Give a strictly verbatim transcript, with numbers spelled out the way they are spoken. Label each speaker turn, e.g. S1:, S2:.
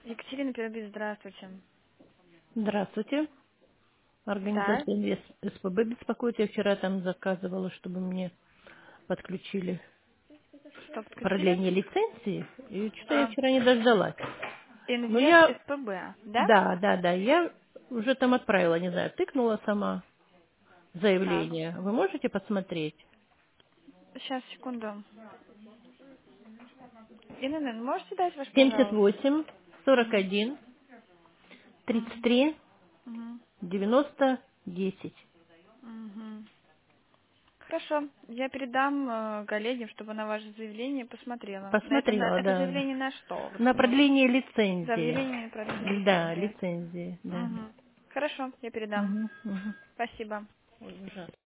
S1: Екатерина Перебис, здравствуйте.
S2: Здравствуйте.
S1: Да,
S2: Организация Инвест СПБ беспокоит. Я вчера там заказывала, чтобы мне подключили
S1: что подключили?
S2: продление лицензии. И что-то я
S1: А,
S2: вчера не дождалась. Но
S1: Инвест
S2: я,
S1: СПБ, да?
S2: да, да, да, я уже там отправила, не знаю, тыкнула сама
S1: Так,
S2: заявление. Вы можете посмотреть?
S1: сейчас, секунду. Инн, можете дать ваш,
S2: семьдесят
S1: пожалуйста?
S2: восемь сорок
S1: Угу.
S2: один тридцать
S1: Угу.
S2: три
S1: Угу.
S2: девяносто десять.
S1: Угу. Хорошо, я передам э, коллеге, чтобы она ваше заявление посмотрела. На это, на,
S2: Посмотрела,
S1: это
S2: да.
S1: заявление на что?
S2: На
S1: Вот, может,
S2: продление лицензии.
S1: заявление про
S2: Да,
S1: лицензии.
S2: лицензии, да.
S1: Угу. Хорошо, я передам.
S2: Угу, угу.
S1: Спасибо.
S2: Ой, ужасно.